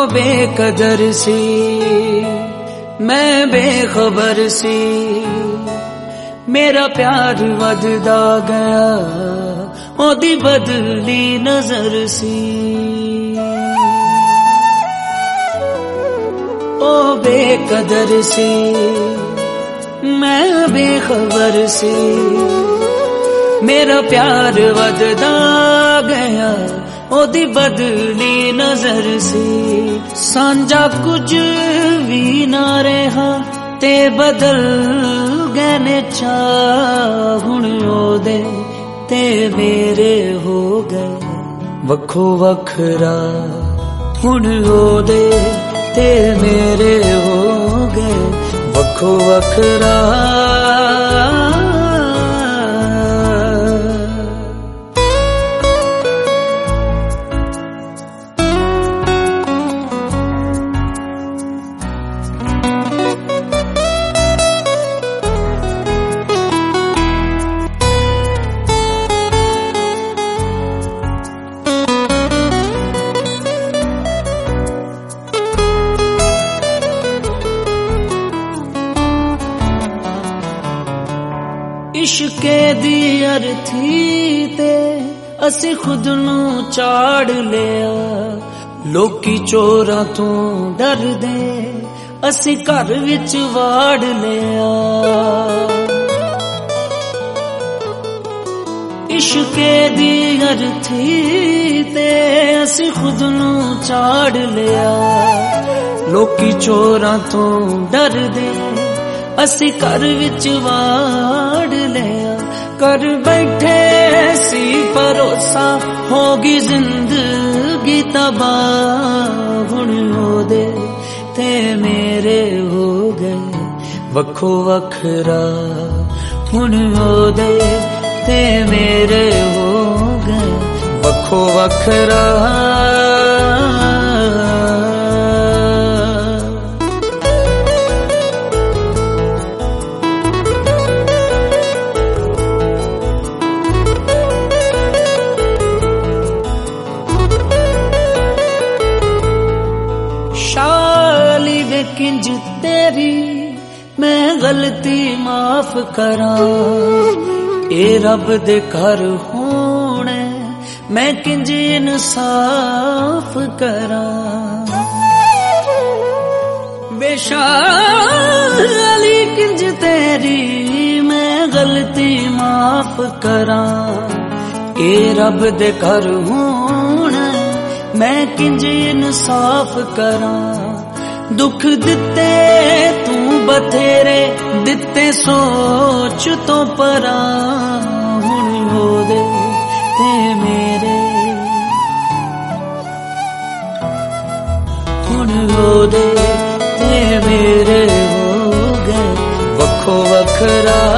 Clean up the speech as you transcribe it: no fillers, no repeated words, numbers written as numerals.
बेकदर सी मैं बेखबर सी मेरा प्यार वधदा गया ओदी बदली नजर सी ओ बेकदर सी मैं बेखबर सी मेरा प्यार वधदा गया ओदी बदली नजर सी सांझा कुछ भी ना रहा ते बदल गए ने चाह हुण ओदे ते मेरे हो गए वखो वखरा हुण ओदे ते मेरे हो गए वखो वखरा इश्के दी अर्थी ते असी खुद नू चाड़ लिया लोकी चोरां तो डर दे असी घर विच वाड़ लिया इश्के दी अर्थी ते असी खुद नू चाड़ लिया लोकी चोरां तो डर दे असी घर विच वाड़ लिया कर बैठे सी भरोसा होगी जिंदगी तबाह हुण ओदे ते मेरे हो गए वखो वखरा हुण ओदे ते मेरे हो गए वखो वखरा किंज तेरी मैं गलती माफ करा ए रब दे घर होने मैं किंज इंसाफ करा बेशाली किंज तेरी मैं गलती माफ करा ए रब दे घर होने मैं किंज इंसाफ करा दुख दिते तू बथेरे दिते सोच तो परा हुण ओदे ते मेरे हुण ओदे ते मेरे हो गए वखो वखरा।